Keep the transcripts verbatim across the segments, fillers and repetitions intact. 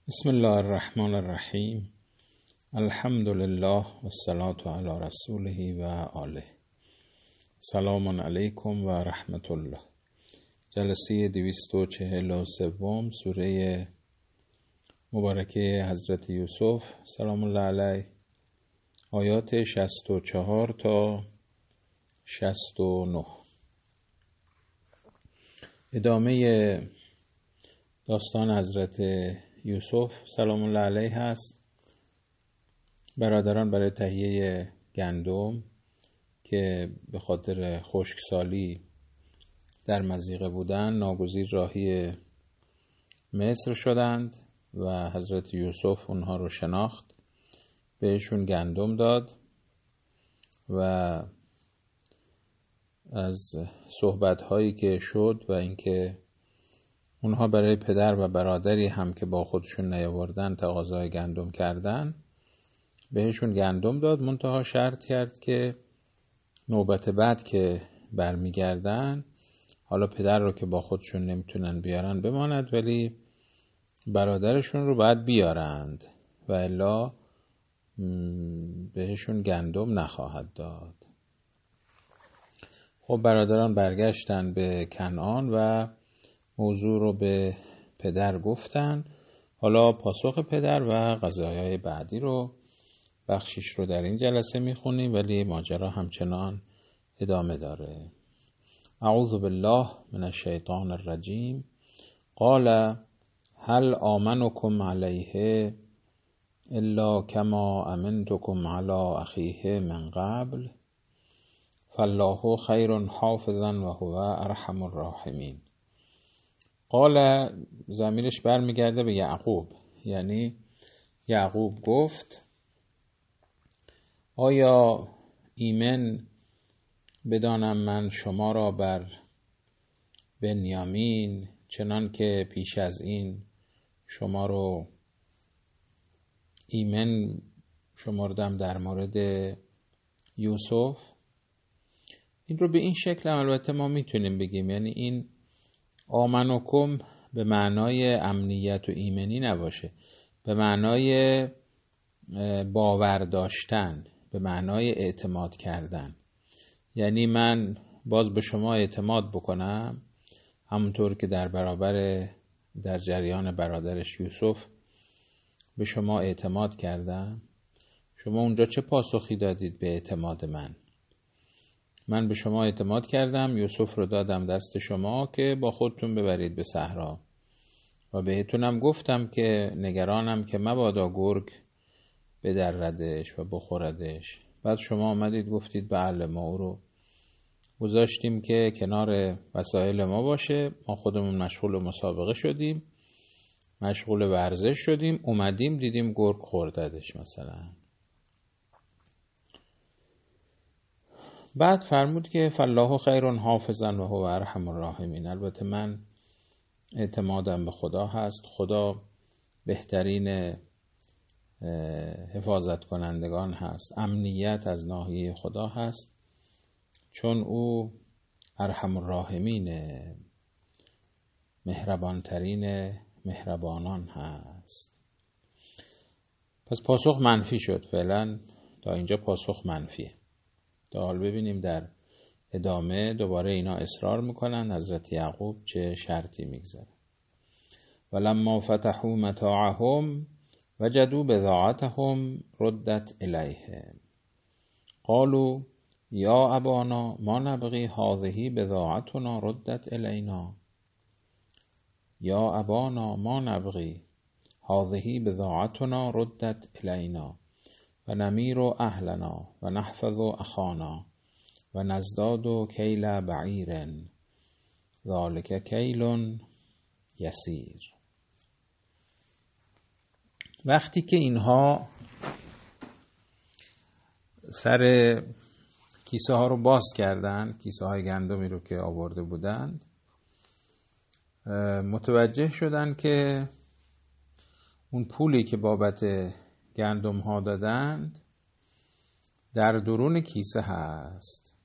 بسم الله الرحمن الرحیم. الحمد لله و الصلاة علی رسوله و آله. سلام علیکم و رحمت الله. جلسه دویست و چهل و سوم سوره مبارکه حضرت یوسف سلام الله علیه، آیات شصت و چهار تا شصت و نه. ادامه داستان حضرت یوسف سلام الله علیه هست. برادران برای تهیه گندم که به خاطر خشکسالی در مضیقه بودن ناگزیر راهی مصر شدند و حضرت یوسف اونها رو شناخت، بهشون گندم داد و از صحبت‌هایی که شد و اینکه اونها برای پدر و برادری هم که با خودشون نیاوردن تقاضای گندم کردن بهشون گندم داد، منتها شرط کرد که نوبت بعد که برمیگردن حالا پدر رو که با خودشون نمیتونن بیارن بماند، ولی برادرشون رو باید بیارند و الا بهشون گندم نخواهد داد. خب برادران برگشتن به کنعان و موضوع رو به پدر گفتن. حالا پاسخ پدر و قضایای بعدی رو بخشش رو در این جلسه میخونیم، ولی ماجرا همچنان ادامه داره. اعوذ بالله من الشیطان الرجیم. قال هل آمنکم علیه الا کما امنتکم علی اخیه من قبل فالله خیر حافظا و هو ارحم الراحمین. قال ضمیرش برمیگرده به یعقوب، یعنی یعقوب گفت آیا ایمن بدانم من شما را بر بنیامین چنان که پیش از این شما رو ایمن شمردم در مورد یوسف؟ این رو به این شکل البته ما میتونیم بگیم، یعنی این آمنکم به معنای امنیت و ایمنی نباشه، به معنای باور داشتن، به معنای اعتماد کردن. یعنی من باز به شما اعتماد بکنم همونطور که در برابر در جریان برادرش یوسف به شما اعتماد کردم. شما اونجا چه پاسخی دادید به اعتماد من؟ من به شما اعتماد کردم، یوسف رو دادم دست شما که با خودتون ببرید به صحرا و بهتونم گفتم که نگرانم که مبادا گرگ بدردش و بخوردش. بعد شما آمدید گفتید بله ما او رو گذاشتیم که کنار وسایل ما باشه، ما خودمون مشغول مسابقه شدیم، مشغول ورزش شدیم، اومدیم دیدیم گرگ خورددش مثلا. بعد فرمود که فالله خیر حافظا و هو ارحم الراحمین. البته من اعتمادم به خدا هست، خدا بهترین حفاظت کنندگان هست، امنیت از ناحیه خدا هست، چون او ارحم الراحمین، مهربانترین مهربانان هست. پس پاسخ منفی شد. فعلا تا اینجا پاسخ منفیه. تا حال ببینیم در ادامه دوباره اینا اصرار میکنن حضرت یعقوب چه شرطی میگذاره. ولما فتحوا متاعهم وجدوا بضاعتهم ردت الیهم قالوا یا ابانا ما نبغی هذه بضاعتنا ردت الینا یا ابانا ما نبغی هذه بضاعتنا ردت الینا و نمیر اهلنا و نحفظ اخانا و نزداد کیل بعیر ذالک کیل یسیر. وقتی که اینها سر کیسه ها رو باز کردن، کیسه های گندمی رو که آورده بودند، متوجه شدن که اون پولی که بابت گندم ها دادند در درون کیسه هست.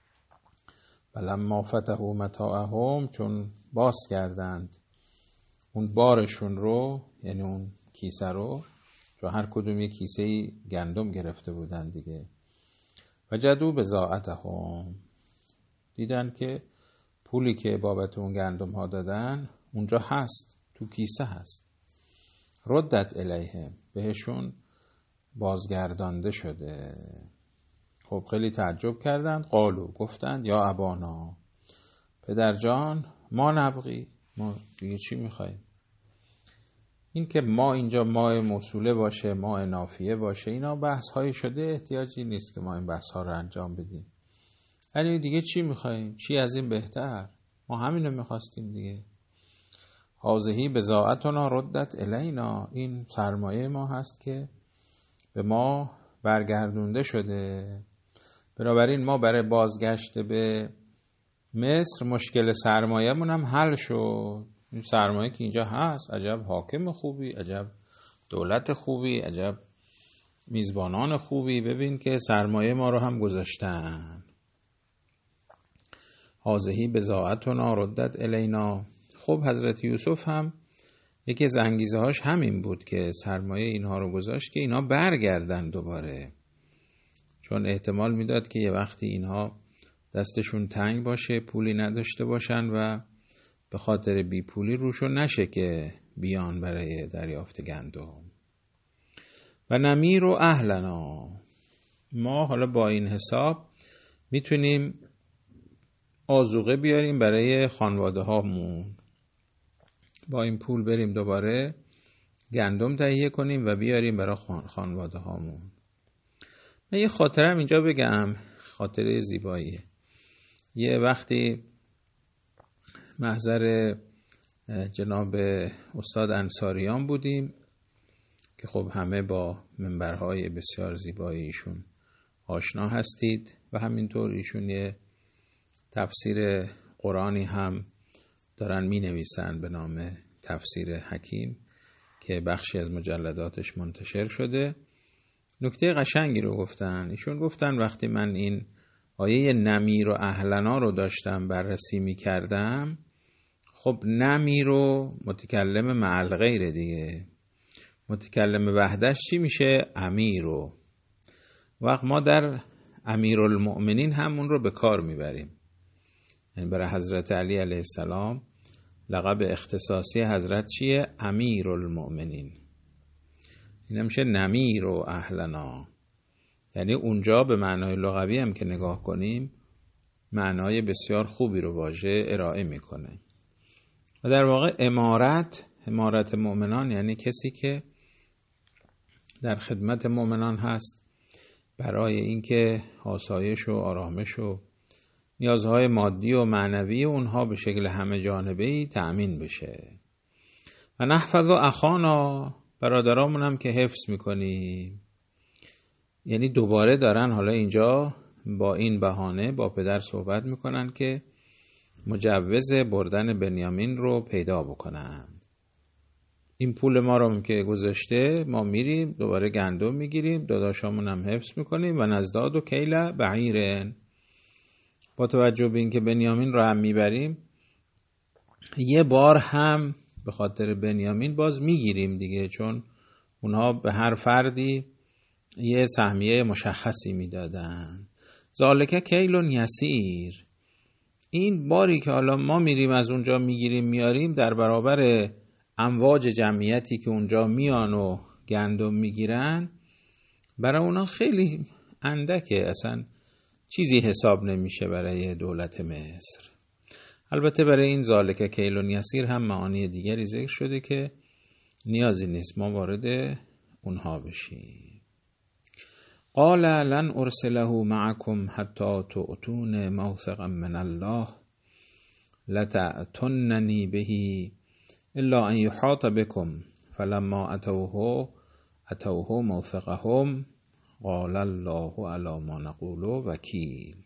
فلما فتحوا متاعهم، چون باز کردند اون بارشون رو، یعنی اون کیسه رو، چون هر کدوم یک کیسه گندم گرفته بودن دیگه، وجدوا بضاعتهم، دیدن که پولی که بابت اون گندم ها دادن اونجا هست، تو کیسه هست. ردت الیهم، بهشون بازگردانده شده. خب خیلی تعجب کردند. قالو، گفتند یا ابانا، پدر جان، ما نبغی، ما دیگه چی میخواییم؟ این که ما اینجا ما موصوله باشه، ما نافیه باشه، اینا بحث های شده، احتیاجی نیست که ما این بحث ها رو انجام بدیم. یعنی دیگه چی میخواییم؟ چی از این بهتر؟ ما همینو میخواستیم دیگه. هازهی بضاعتنا ردت الینا، این سرمایه ما هست که به ما برگردونده شده. بنابراین ما برای بازگشت به مصر مشکل سرمایه‌مون هم حل شد. این سرمایه که اینجا هست، عجب حاکم خوبی، عجب دولت خوبی، عجب میزبانان خوبی، ببین که سرمایه ما رو هم گذاشتن. هازهی بضاعتنا ردت الینا. خب حضرت یوسف هم یکی از انگیزه هاش همین بود که سرمایه اینها رو گذاشت که اینا برگردن دوباره، چون احتمال میداد که یه وقتی اینها دستشون تنگ باشه، پولی نداشته باشن و به خاطر بی پولی روشون نشه که بیان برای دریافت گندم. و نمیر و اهلنا، ما حالا با این حساب میتونیم آذوقه بیاریم برای خانواده هامون، با این پول بریم دوباره گندم تهیه کنیم و بیاریم برای خانواده هامون. من یه خاطرم اینجا بگم، خاطره زیباییه. یه وقتی محضر جناب استاد انصاریان بودیم که خب همه با منبرهای بسیار زیبای ایشون آشنا هستید و همینطور ایشون یه تفسیر قرآنی هم دارن می نویسن به نام تفسیر حکیم که بخشی از مجلداتش منتشر شده. نکته قشنگی رو گفتن. ایشون گفتن وقتی من این آیه نمیر و اهلنا رو داشتم بررسی می کردم، خب نمیر و متکلم مع الغیر دیگه، متکلم وحدش چی میشه؟ امیرو. وقت ما در امیرالمؤمنین همون رو به کار میبریم، یعنی برای حضرت علی علیه السلام لقب اختصاصی حضرت چیه؟ امیرالمؤمنین. این میشه نمیر و اهلنا، یعنی اونجا به معنای لغوی هم که نگاه کنیم معنای بسیار خوبی رو واژه ارائه میکنه. و در واقع امارت، امارت مؤمنان یعنی کسی که در خدمت مؤمنان هست برای اینکه آسایش و آرامش و نیازهای مادی و معنوی اونها به شکل همه جانبه‌ای تأمین بشه. و نحفظ اخانا، برادرامون هم که حفظ میکنیم. یعنی دوباره دارن حالا اینجا با این بهانه با پدر صحبت میکنن که مجوز بردن بنیامین رو پیدا بکنن. این پول ما رو که گذاشته، ما میریم دوباره گندم میگیریم، داداشامون هم حفظ میکنیم. و نزداد و کیل بعیرن، با توجه به این که بنیامین رو هم میبریم، یه بار هم به خاطر بنیامین باز میگیریم دیگه، چون اونها به هر فردی یه سهمیه مشخصی میدادن. ذالک کیلون یسیر، این باری که حالا ما میریم از اونجا میگیریم میاریم در برابر امواج جمعیتی که اونجا میان و گندم میگیرن، برای اونا خیلی اندکه، اصلا چیزی حساب نمیشه برای دولت مصر. البته برای این ذالک کیلون یسیر هم معانی دیگری ذکر شده که نیازی نیست ما وارد اونها بشیم. قال لن ارسله معكم حتى تؤتون موثقا من الله لتأتونني به الا ان يحاط بكم فلما اتوه اتوه موثقهم قال الله على ما نقول وکیل.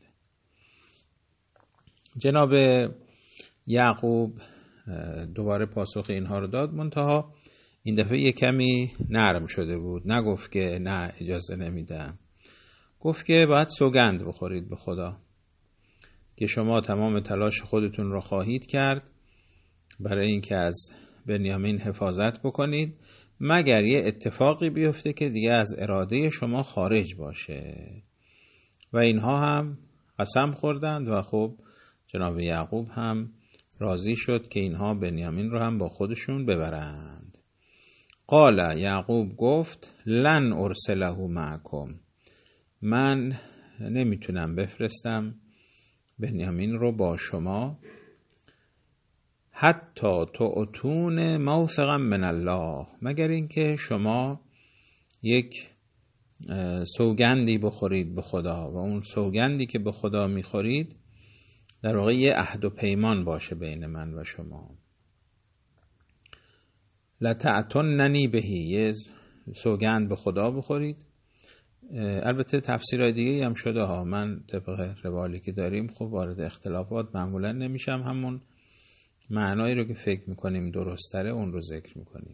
جناب یعقوب دوباره پاسخ اینها رو داد، منتها این دفعه یک کمی نرم شده بود. نگفت که نه اجازه نمیدم، گفت که باید سوگند بخورید به خدا که شما تمام تلاش خودتون رو خواهید کرد برای اینکه از بنیامین حفاظت بکنید مگر یه اتفاقی بیفته که دیگه از اراده شما خارج باشه. و اینها هم قسم خوردند و خب جناب یعقوب هم راضی شد که اینها بنیامین رو هم با خودشون ببرند. قال یعقوب گفت لن ارسله معکم، من نمیتونم بفرستم بنیامین رو با شما حتی تعطون موثقا من الله، مگر اینکه شما یک سوگندی بخورید به خدا و اون سوگندی که به خدا میخورید در واقع یه عهد و پیمان باشه بین من و شما. لتعطننی بهی، یه سوگند به خدا بخورید. البته تفسیرهای دیگه هم شده ها، من طبق روالی که داریم خب وارد اختلافات معمولا نمیشم، همون معنایی رو که فکر میکنیم درستره اون رو ذکر میکنیم.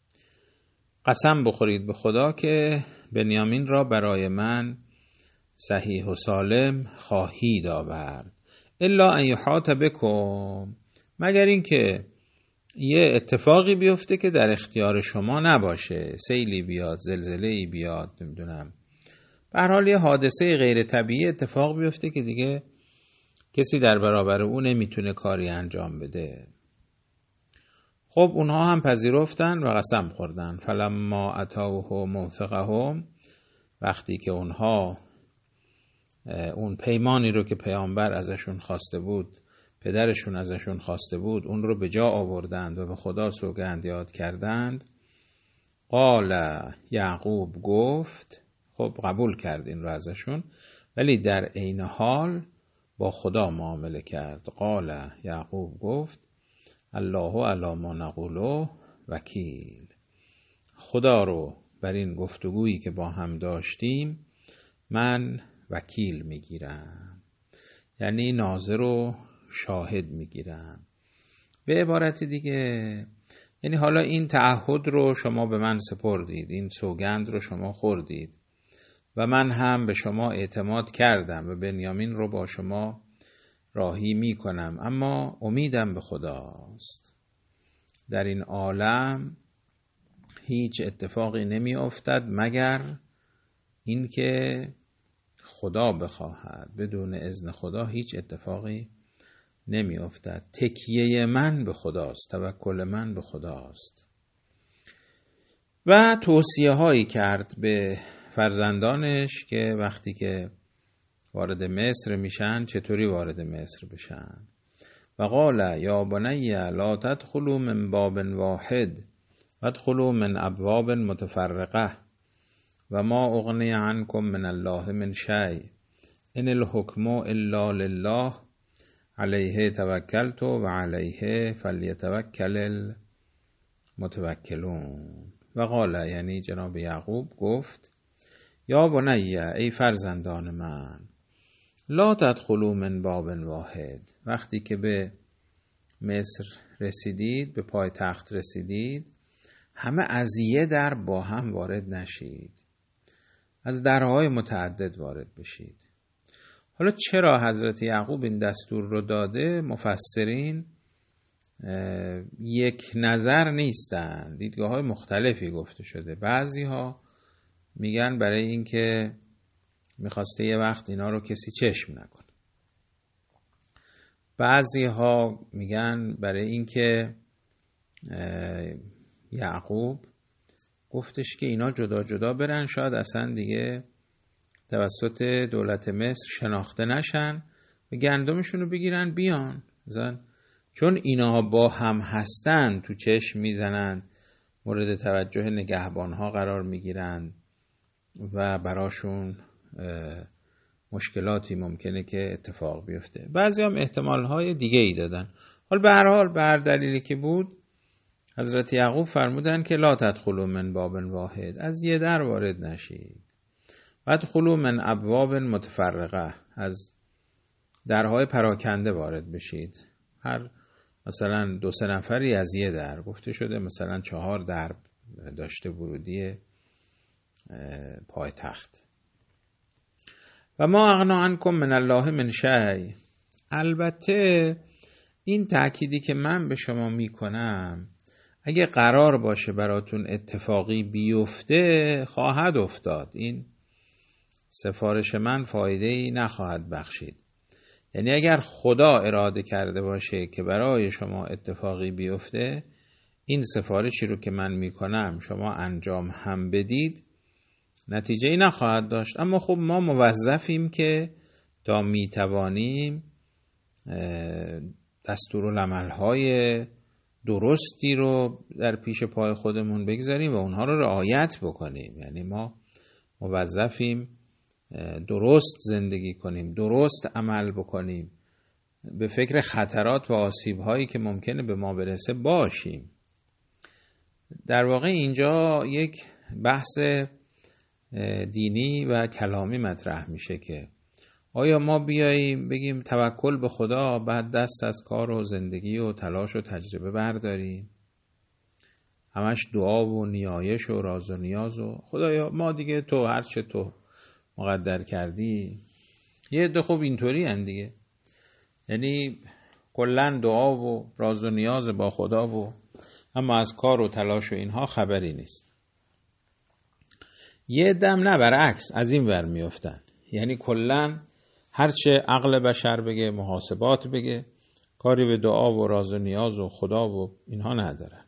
قسم بخورید به خدا که بنیامین را برای من صحیح و سالم خواهید آورد. الا ان یحاط بکم، مگر اینکه یه اتفاقی بیفته که در اختیار شما نباشه، سیلی بیاد، زلزله‌ای بیاد، نمیدونم به هر حال یه حادثه غیر طبیعی اتفاق بیفته که دیگه کسی در برابر اون نمیتونه کاری انجام بده. خب اونها هم پذیرفتن و قسم خوردن. فلما اتوه موثقهم، وقتی که اونها اون پیمانی رو که پیامبر ازشون خواسته بود، پدرشون ازشون خواسته بود، اون رو به جا آوردند و به خدا سوگند یاد کردند. قال یعقوب گفت، خب قبول کرد این رو ازشون، ولی در عین حال با خدا معامله کرد. قال یعقوب گفت الله علی ما نقول وکیل، خدا رو بر این گفتگویی که با هم داشتیم من وکیل میگیرم، یعنی ناظر و شاهد میگیرم. به عبارت دیگه یعنی حالا این تعهد رو شما به من سپردید، این سوگند رو شما خوردید و من هم به شما اعتماد کردم و بنیامین رو با شما راهی می کنم، اما امیدم به خداست. در این عالم هیچ اتفاقی نمی افتد مگر اینکه خدا بخواهد، بدون اذن خدا هیچ اتفاقی نمی افتد. تکیه من به خداست، توکل من به خداست. و توصیه هایی کرد به فرزندانش که وقتی که وارد مصر میشن چطوری وارد مصر بشن. و قال یا بنی لا تدخلوا من باب واحد وادخلوا من ابواب متفرقه و ما اغنی عنکم من الله من شیء ان الحکم الا لله علیه توکلت و علیه فلیتوکل المتوکلون. و قال، یعنی جناب یعقوب گفت یا بنی، ای فرزندان من، لا تدخلوا من باب واحد، وقتی که به مصر رسیدید، به پای تخت رسیدید، همه از یه در با هم وارد نشید، از درهای متعدد وارد بشید. حالا چرا حضرت یعقوب این دستور رو داده؟ مفسرین یک نظر نیستن، دیدگاه های مختلفی گفته شده. بعضی ها میگن برای این که میخواسته یه وقت اینا رو کسی چشم نکنه. بعضی ها میگن برای این که یعقوب گفتش که اینا جدا جدا برن، شاید اصلا دیگه توسط دولت مصر شناخته نشن و گندمشون رو بگیرن بیان زن. چون اینا با هم هستن تو چشم میزنن، مورد توجه نگهبانها قرار میگیرن و براشون مشکلاتی ممکنه که اتفاق بیفته. بعضی هم احتمالهای دیگه ای دادن. حالا به هر حال به هر دلیلی که بود حضرت یعقوب فرمودن که لا تدخلوا من باب واحد، از یه در وارد نشید. ادخلوا من ابواب متفرقه، از درهای پراکنده وارد بشید. هر مثلا دو سه نفری از یه در، گفته شده مثلا چهار در داشته ورودی پایتخت. و ما اغنا عنکم من الله من شیء، البته این تأکیدی که من به شما می کنم اگه قرار باشه براتون اتفاقی بیفته خواهد افتاد. این سفارش من فایده‌ای نخواهد بخشید. یعنی اگر خدا اراده کرده باشه که برای شما اتفاقی بیفته، این سفارشی رو که من میکنم شما انجام هم بدید نتیجه ای نخواهد داشت. اما خب ما موظفیم که تا میتوانیم دستورالعمل‌های درستی رو در پیش پای خودمون بگذاریم و اونها رو رعایت بکنیم. یعنی ما موظفیم درست زندگی کنیم، درست عمل بکنیم، به فکر خطرات و آسیب‌هایی که ممکنه به ما برسه باشیم. در واقع اینجا یک بحث دینی و کلامی مطرح میشه که آیا ما بیاییم بگیم توکل به خدا، بعد دست از کار و زندگی و تلاش و تجربه برداریم، همش دعا و نیایش و راز و نیاز و خدایا ما دیگه تو هر چه تو مقدر کردی. یه عده خوب اینطوری هن دیگه، یعنی کلن دعا و راز و نیاز با خدا و اما از کار و تلاش و اینها خبری نیست. یه دم نه، برعکس از این ور میافتن، یعنی کلن هرچه عقل بشر بگه، محاسبات بگه، کاری به دعا و راز و نیاز و خدا و اینها ندارن.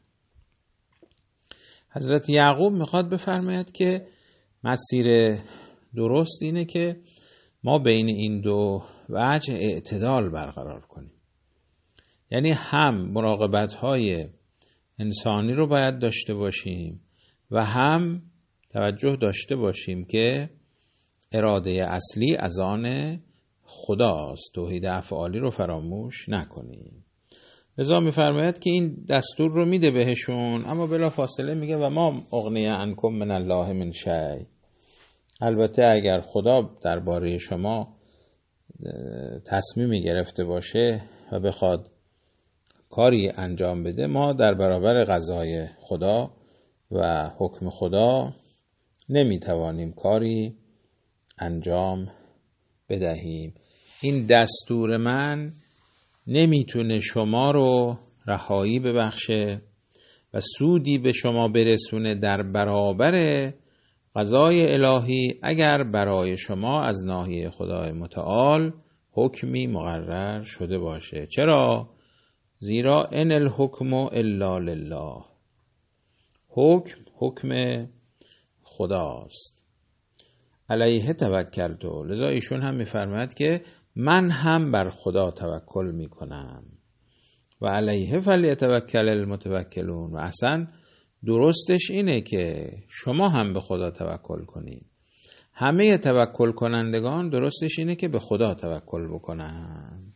حضرت یعقوب میخواد بفرماید که مسیر درست اینه که ما بین این دو وجه اعتدال برقرار کنیم. یعنی هم مراقبت‌های انسانی رو باید داشته باشیم و هم توجه داشته باشیم که اراده اصلی از آن خداست، توحید افعالی رو فراموش نکنیم. لذا میفرماید که این دستور رو میده بهشون، اما بلا فاصله میگه و ما اغنی عنکم من الله من شیء. البته اگر خدا درباره شما تصمیمی گرفته باشه و بخواد کاری انجام بده، ما در برابر قضای خدا و حکم خدا نمیتوانیم کاری انجام بدهیم. این دستور من نمیتونه شما رو رهایی ببخشه و سودی به شما برسونه در برابر قضای الهی اگر برای شما از ناحیه خدای متعال حکمی مقرر شده باشه. چرا؟ زیرا ان الحکم الا لله، حکم حکم خداست. علیه توکلت، لذا ایشون هم میفرماید که من هم بر خدا توکل میکنم و علیه فلیتوکل المتوکلون. و اصلا درستش اینه که شما هم به خدا توکل کنید. همه توکل کنندگان درستش اینه که به خدا توکل بکنند.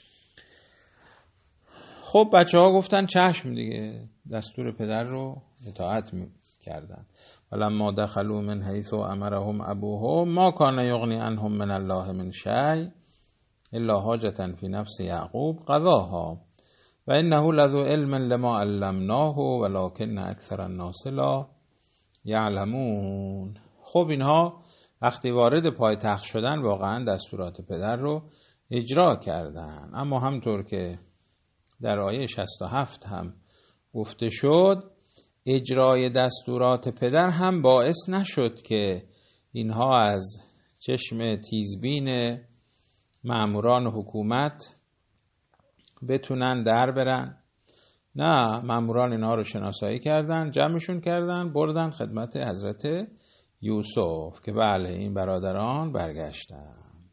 خب بچه ها گفتن چشم دیگه، دستور پدر رو اطاعت کردن. ولما دخلوا من حیث امرهم ابوهم ما کان یغنی عنهم من الله من شیء الا حاجة فی نفس یعقوب قضاها و انه لذو علم لما علمناه ولکن اکثر الناس لا یعلمون. خب اینها وقتی وارد پایتخت شدن واقعا دستورات پدر رو اجرا کردن، اما همطور که در آیه شصت و هفت هم گفته شد، اجرای دستورات پدر هم باعث نشد که اینها از چشم تیزبین ماموران حکومت بتونن در برن. نه، ماموران اینها رو شناسایی کردن، جمعشون کردن، بردن خدمت حضرت یوسف که بله این برادران برگشتن.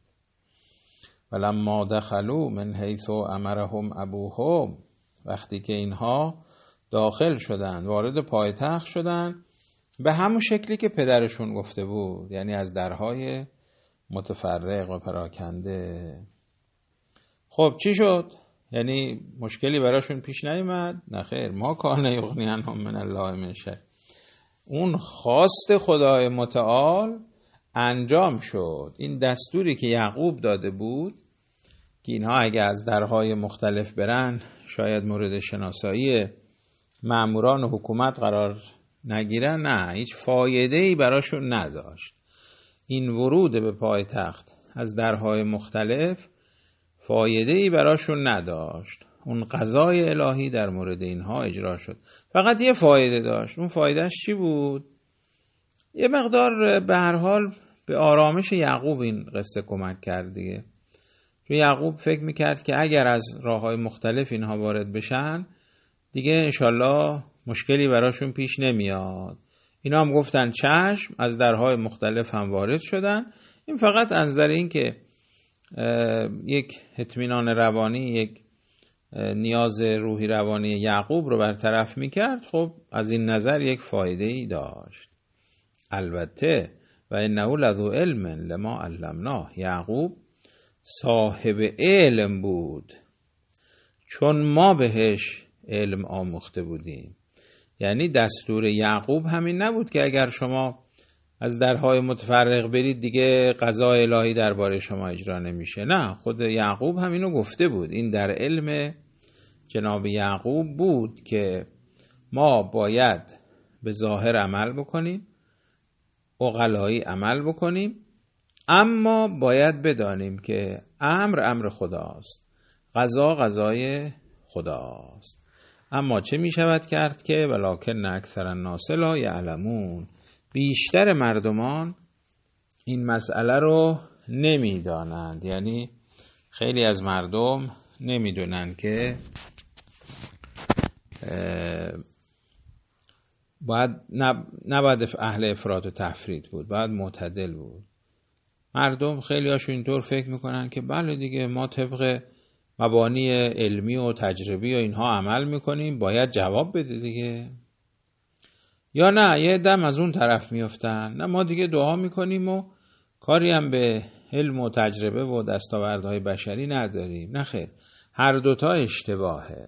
ولما دخلوا من حیث امرهم ابوهم، وقتی که اینها داخل شدن، وارد پایتخت شدن، به همون شکلی که پدرشون گفته بود، یعنی از درهای متفرق و پراکنده. خب چی شد؟ یعنی مشکلی براشون پیش نیامد؟ نه خیر. ما کان یغنی عنهم من الله من شیء، اون خواست خدای متعال انجام شد. این دستوری که یعقوب داده بود که اینها اگه از درهای مختلف برن شاید مورد شناسایی ماموران حکومت قرار نگیرن، نه، هیچ فایده‌ای براشون نداشت. این ورود به پایتخت از درهای مختلف فایده‌ای براشون نداشت. اون قضای الهی در مورد اینها اجرا شد. فقط یه فایده داشت. اون فایدهش چی بود؟ یه مقدار به هر حال به آرامش یعقوب این قصه کمک کرد دیگه. چون یعقوب فکر میکرد که اگر از راه‌های مختلف اینها وارد بشن دیگه انشالله مشکلی براشون پیش نمیاد. اینا هم گفتن چشم، از درهای مختلف هم وارد شدن. این فقط از نظر این که یک اطمینان روانی، یک نیاز روحی روانی یعقوب رو برطرف میکرد. خب از این نظر یک فایده ای داشت. البته و انه لذو علم لما علمناه، یعقوب صاحب علم بود چون ما بهش علم آموخته بودیم. یعنی دستور یعقوب همین نبود که اگر شما از درهای متفرق برید دیگه قضای الهی درباره شما اجرا نمیشه. نه، خود یعقوب همینو گفته بود. این در علم جناب یعقوب بود که ما باید به ظاهر عمل بکنیم، عقلایی عمل بکنیم، اما باید بدانیم که امر امر خداست، قضا قضای خداست. اما چه می شود کرد که ولکن اکثر الناس لا یعلمون، بیشتر مردمان این مسئله رو نمی دانند. یعنی خیلی از مردم نمی دونند که باید نباید اهل افراط و تفرید بود، باید معتدل بود. مردم خیلی هاشون اینطور فکر میکنن که بله دیگه ما طبق مبانی علمی و تجربی و اینها عمل میکنیم، باید جواب بده دیگه. یا نه، یه دم از اون طرف میفتن، نه ما دیگه دعا میکنیم و کاری هم به علم و تجربه و دستاوردهای بشری نداریم. نه خیر، هر دوتا اشتباهه.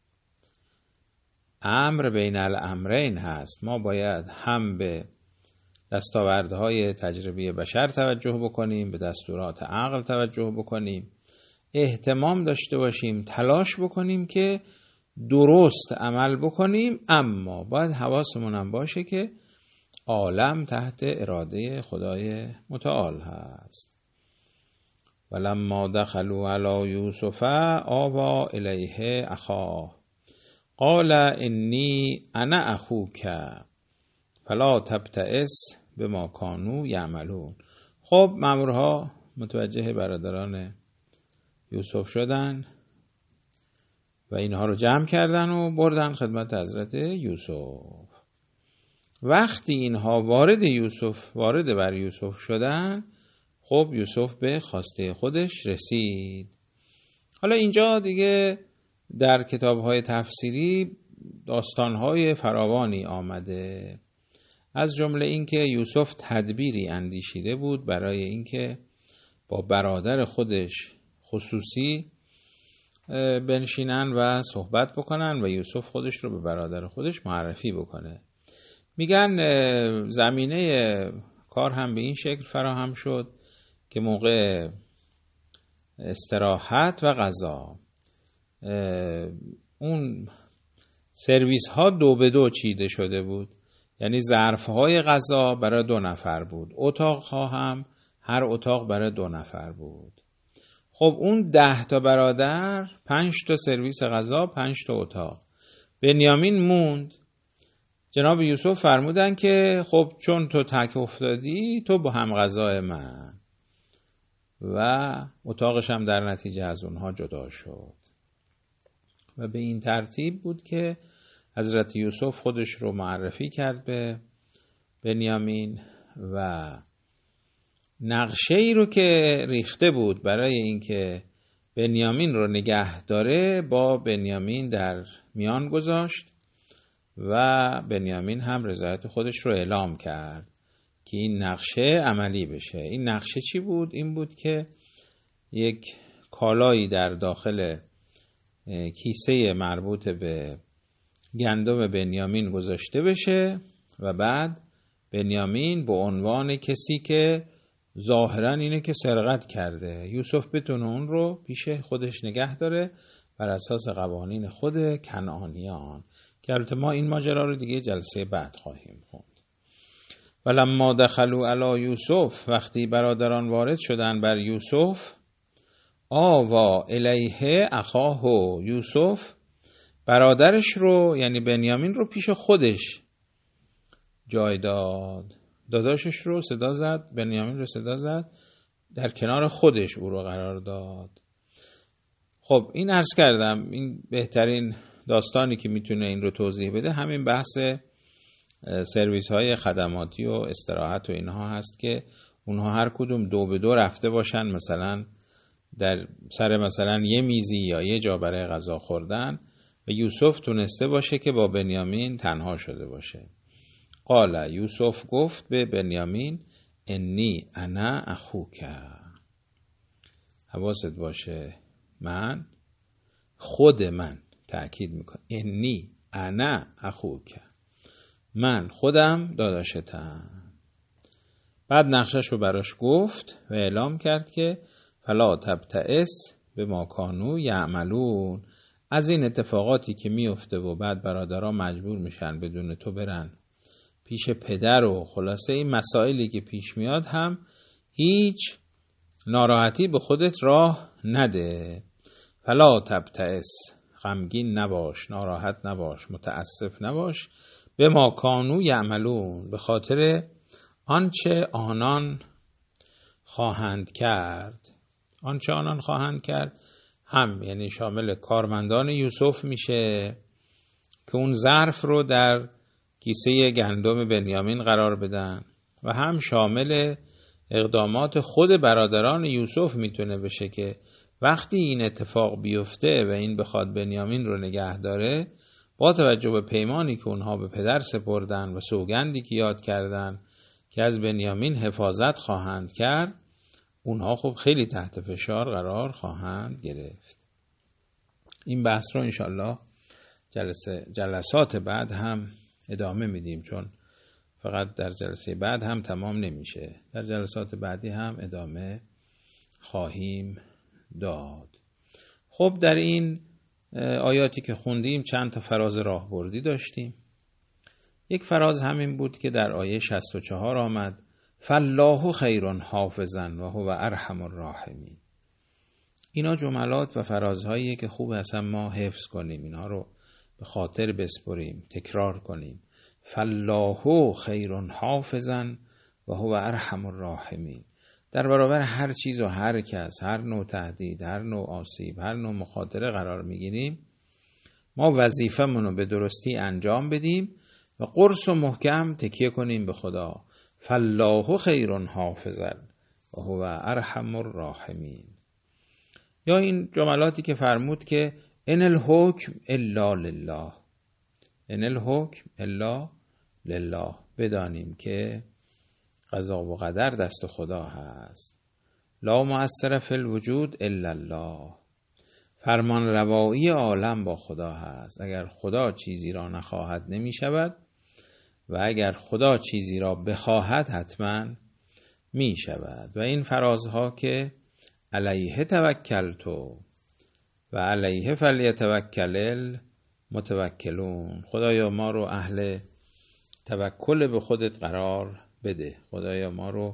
امر بین الامرین هست. ما باید هم به دستاوردهای تجربی بشر توجه بکنیم، به دستورات عقل توجه بکنیم، اهتمام داشته باشیم، تلاش بکنیم که درست عمل بکنیم، اما باید حواسمون هم باشه که عالم تحت اراده خدای متعال هست. ولما دخلوا علی یوسف آوی الیه اخاه قال انی انا اخوک فلا تبتئس بما کانوا یعملون. خب مامورها متوجه برادران یوسف شدن و اینها رو جمع کردن و بردن خدمت حضرت یوسف. وقتی اینها وارد یوسف وارد بر یوسف شدن، خب یوسف به خواسته خودش رسید. حالا اینجا دیگه در کتاب‌های تفسیری داستان‌های فراوانی آمده، از جمله اینکه یوسف تدبیری اندیشیده بود برای اینکه با برادر خودش خصوصی بنشینن و صحبت بکنن و یوسف خودش رو به برادر خودش معرفی بکنه. میگن زمینه کار هم به این شکل فراهم شد که موقع استراحت و غذا اون سرویس ها دو به دو چیده شده بود. یعنی ظرف های غذا برای دو نفر بود، اتاق ها هم هر اتاق برای دو نفر بود. خب اون ده تا برادر، پنج تا سرویس غذا، پنج تا اتاق. بنیامین موند. جناب یوسف فرمودن که خب چون تو تک افتادی، تو با هم غذای من، و اتاقش هم در نتیجه از اونها جدا شد. و به این ترتیب بود که حضرت یوسف خودش رو معرفی کرد به بنیامین و نقشه ای رو که ریخته بود برای اینکه بنیامین رو نگه داره با بنیامین در میان گذاشت و بنیامین هم رضایت خودش رو اعلام کرد که این نقشه عملی بشه. این نقشه چی بود؟ این بود که یک کالایی در داخل کیسه مربوط به گندم بنیامین گذاشته بشه و بعد بنیامین به عنوان کسی که ظاهرا اینه که سرقت کرده، یوسف بتونه اون رو پیش خودش نگه داره بر اساس قوانین خود کنعانیان، که البته ما این ماجرا رو دیگه جلسه بعد خواهیم خوند. ولما دخلوا علی یوسف، وقتی برادران وارد شدن بر یوسف، آوا الیه اخاه یوسف، برادرش رو یعنی بنیامین رو پیش خودش جای داد. داداشش رو صدا زد، بنیامین رو صدا زد، در کنار خودش او رو قرار داد. خب این عرض کردم این بهترین داستانی که میتونه این رو توضیح بده همین بحث سرویس های خدماتی و استراحت و اینها هست که اونها هر کدوم دو به دو رفته باشن مثلا در سر مثلا یه میزی یا یه جا برای غذا خوردن و یوسف تونسته باشه که با بنیامین تنها شده باشه. قال یوسف گفت به بنیامین انی انا اخوک، حواست باشه من خود من، تأکید میکنم انی انا اخوک، من خودم داداشتم. بعد نقشش رو براش گفت و اعلام کرد که فلا تبتئس بما کانوا یعملون، از این اتفاقاتی که میفته و بعد برادرها مجبور میشن بدون تو برن پیش پدر و خلاصه این مسائلی که پیش میاد هم هیچ ناراحتی به خودت راه نده. فلا تبتئس، غمگین نباش، ناراحت نباش، متاسف نباش، بما کانوا یعملون، به خاطر آنچه آنان خواهند کرد. آنچه آنان خواهند کرد هم یعنی شامل کارمندان یوسف میشه که اون ظرف رو در کیسه گندم بنیامین قرار بدن و هم شامل اقدامات خود برادران یوسف میتونه بشه که وقتی این اتفاق بیفته و این بخواد بنیامین رو نگه داره، با توجه به پیمانی که اونها به پدر سپردن و سوگندی که یاد کردن که از بنیامین حفاظت خواهند کرد، اونها خب خیلی تحت فشار قرار خواهند گرفت. این بحث رو انشالله جلسه جلسات بعد هم ادامه میدیم، چون فقط در جلسه بعد هم تمام نمیشه، در جلسات بعدی هم ادامه خواهیم داد. خب در این آیاتی که خوندیم چند تا فراز راهبردی داشتیم. یک فراز همین بود که در آیه شصت و چهار آمد فالله خیر حافظا و هو ارحم الراحمین. اینا جملات و فرازهاییه که خوب اصلا ما حفظ کنیم، اینا رو به خاطر بسپریم، تکرار کنیم. فالله خیر حافظا و هو ارحم الراحمین. در برابر هر چیز و هر کس، هر نوع تهدید، هر نوع آسیب، هر نوع مخاطره قرار میگیریم، ما وظیفمون رو به درستی انجام بدیم و قرص و محکم تکیه کنیم به خدا. فالله خیر حافظا و هو ارحم الراحمین. یا این جملاتی که فرمود که ان الحکم الا لله، ان الحکم الا لله، بدانیم که قضا و قدر دست خدا هست. لا مؤثر فی الوجود الا الله، فرمان روایی عالم با خدا هست. اگر خدا چیزی را نخواهد نمی شود و اگر خدا چیزی را بخواهد حتما می شود. و این فرازها که علیه توکلتو و علیه فلیتوکل المتوکلون، خدایا ما رو اهل توکل به خودت قرار بده، خدایا ما رو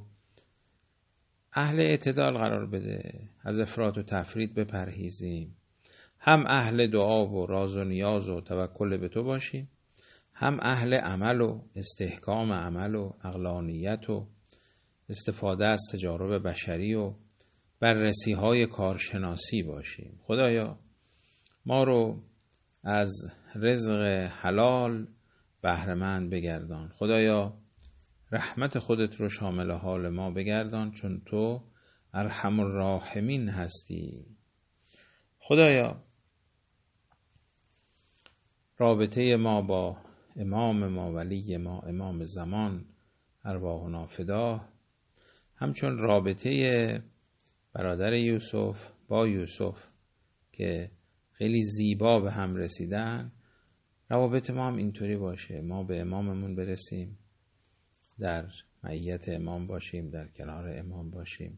اهل اعتدال قرار بده، از افراط و تفرید بپرهیزیم، هم اهل دعا و راز و نیاز و توکل به تو باشیم، هم اهل عمل و استحکام عمل و عقلانیت و استفاده از تجارب بشری و بررسی های کارشناسی باشیم. خدایا ما رو از رزق حلال بهره‌مند بگردان، خدایا رحمت خودت رو شامل حال ما بگردان، چون تو ارحم الراحمین هستی. خدایا رابطه ما با امام ما، ولی ما، امام زمان ارواحنا فداه، همچون رابطه برادر یوسف با یوسف که خیلی زیبا به هم رسیدن، روابط ما هم اینطوری باشه، ما به اماممون برسیم، در معیت امام باشیم، در کنار امام باشیم.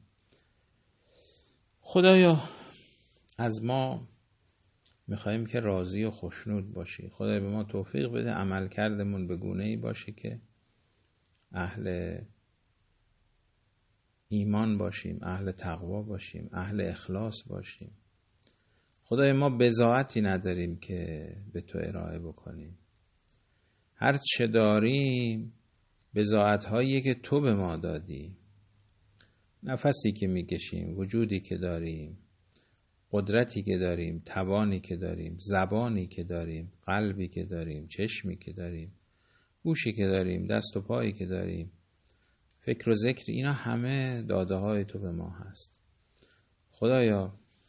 خدایا از ما میخواییم که راضی و خوشنود باشی. خدایا به ما توفیق بده عمل کردمون به گونه‌ای باشه که اهل ایمان باشیم، اهل تقوا باشیم، اهل اخلاص باشیم. خدای ما بضاعتی نداریم که به تو ارائه بکنیم. هر چه داریم بضاعت‌هایی که تو به ما دادی. نفسی که میکشیم، وجودی که داریم، قدرتی که داریم، توانی که داریم، زبانی که داریم، قلبی که داریم، چشمی که داریم، گوشی که داریم، دست و پایی که داریم، فکر و ذکر، اینا همه داده های تو به ما هست. خدایا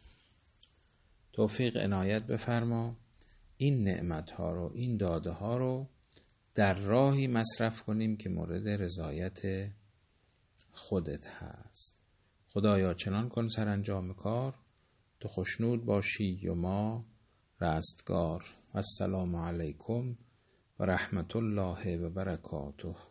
توفیق عنایت بفرما این نعمت ها رو، این داده ها رو در راهی مصرف کنیم که مورد رضایت خودت هست. خدایا چنان کن سرانجام کار تو خوشنود باشی و ما رستگار. السلام علیکم و رحمت الله و برکاته.